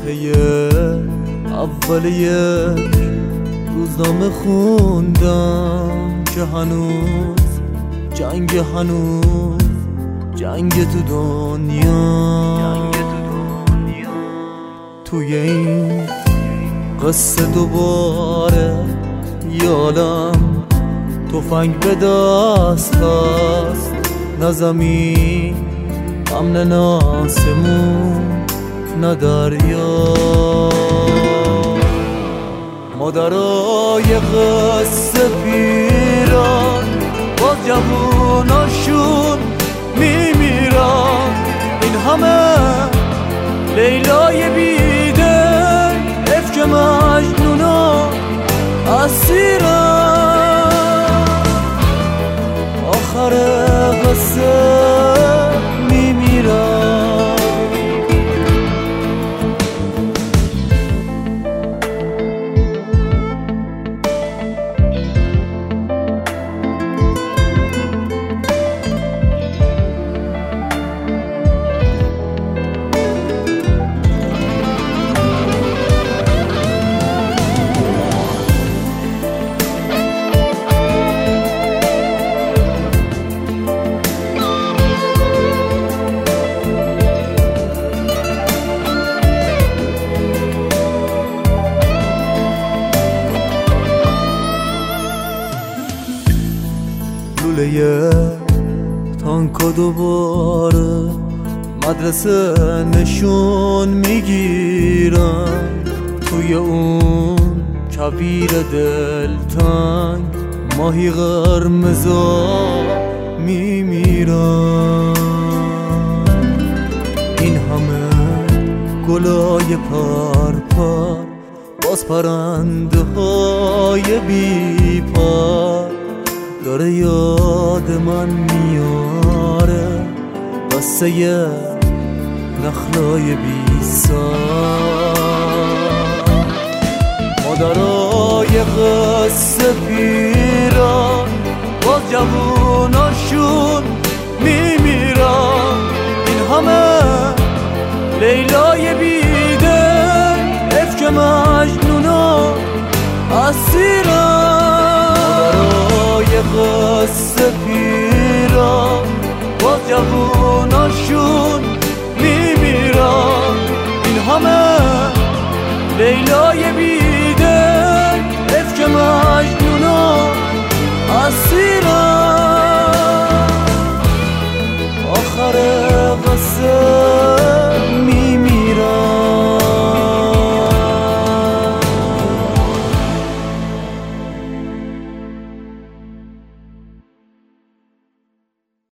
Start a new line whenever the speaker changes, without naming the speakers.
صفحه اول یک روزنامه خوندم که هنوز جنگ تو دنیا. توی این قصه دوباره یادم تفنگ به دست هست، نه زمین امن، نه آسمون، نه دریا. مادرای قصه پیران باز جووناشون میمیرن، این همه لیلای بیدل افک مجنونا اسیرن. آخر قصه میمیرن. لوله تانکا دوباره مدرسه نشون میگیرن، توی اون کویر دلتنگ ماهی قرمزا میمیرن. این همه گلای پرپر باز پرنده های بی پر داره یاد من میاره، قصه نخلای بی سر. مادرای قصه پیران باز جووناشون میمیرن، این همه لیلای بیدل افک مجنونا اسیرن. قصه پیران باز جووناشون میمیرن، این همه لیلای بی